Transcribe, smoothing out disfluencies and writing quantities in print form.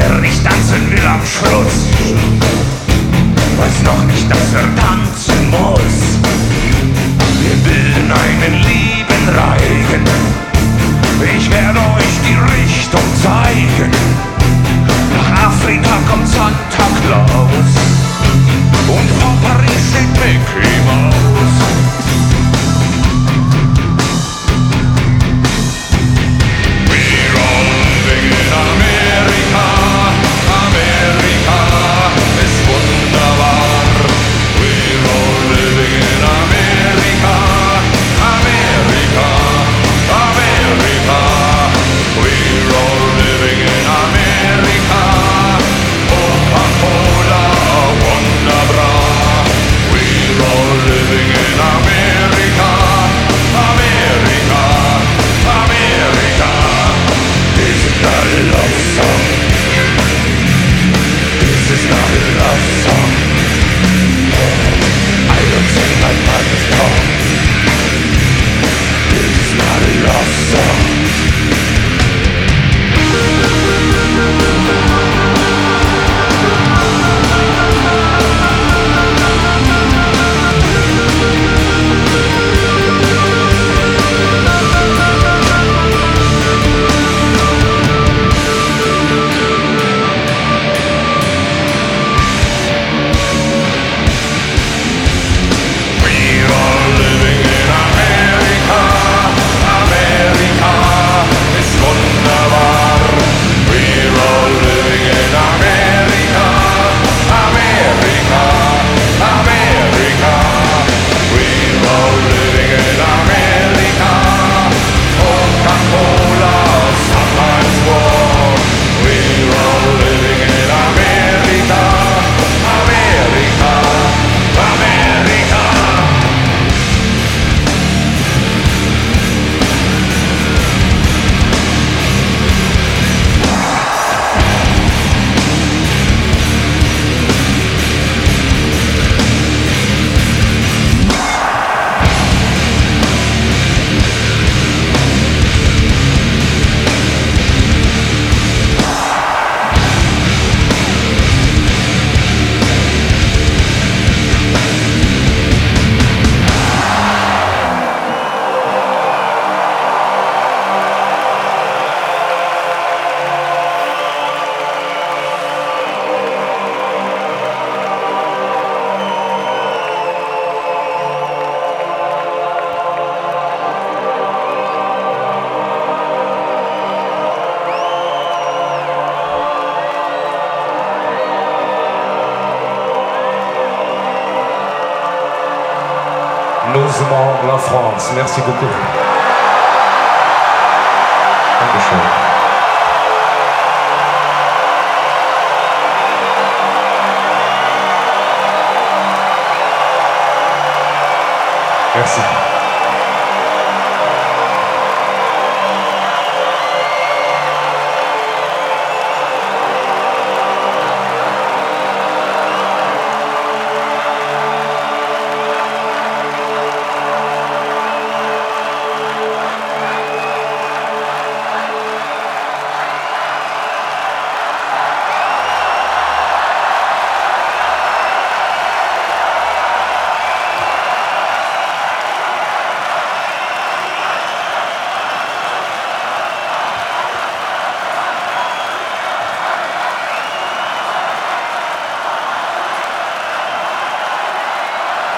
Wer nicht tanzen will am Schluss, weiß noch nicht, dass er tanzen muss. Wir bilden einen lieben Reigen, ich werde euch die Richtung zeigen. Nach Afrika kommt Santa Claus und vor Paris steht Mickey Mouse. We're all living in America, Amerika ist wunderbar. We're all living in America, Amerika, Amerika. We're all living in America, Coca-Cola, Wonderbra. We're all living in America, America, America. This is not a love song. This is not a love song. I don't sing my mother's tongue. This is not a love song. La France, merci beaucoup. Dankeschön. Merci.